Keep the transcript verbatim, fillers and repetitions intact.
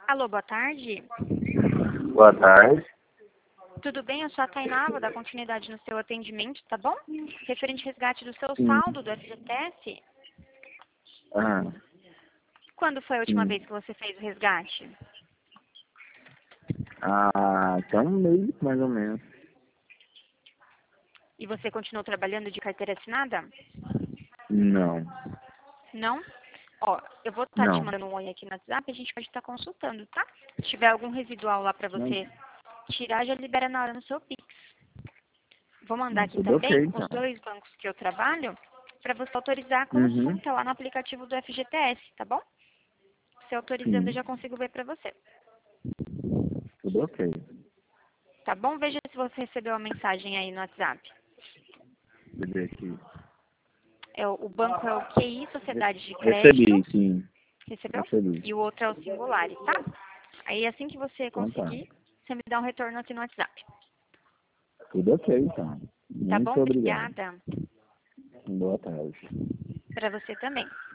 Alô, boa tarde. Boa tarde. Tudo bem? Eu sou a Tainá, vou dar continuidade no seu atendimento, tá bom? Referente ao resgate do seu Sim. saldo do F G T S. Ah, Quando foi a última sim. vez que você fez o resgate? Ah, tá um mês, mais ou menos. E você continuou trabalhando de carteira assinada? Não, Não? Ó, eu vou estar te não. mandando um oi aqui no WhatsApp, a gente pode estar consultando, tá? Se tiver algum residual lá pra Não, você tirar, já libera na hora no seu Pix. Vou mandar não, aqui tudo ok, também então. os dois bancos que eu trabalho para você autorizar a Uhum, consulta lá no aplicativo do F G T S, tá bom? Se autorizando, eu sim, já consigo ver para você. tudo ok. Tá bom? Veja se você recebeu a mensagem aí no WhatsApp. Deixa eu ver aqui. É, o o banco é o Q I, Sociedade de Crédito. Recebi, sim, Recebeu? recebi. E o outro é o Singular, tá? Aí assim que você Então tá, conseguir, você me dá um retorno aqui no WhatsApp. tudo ok, então. Tá Muito bom? obrigado. Obrigada. Boa tarde. Para você também.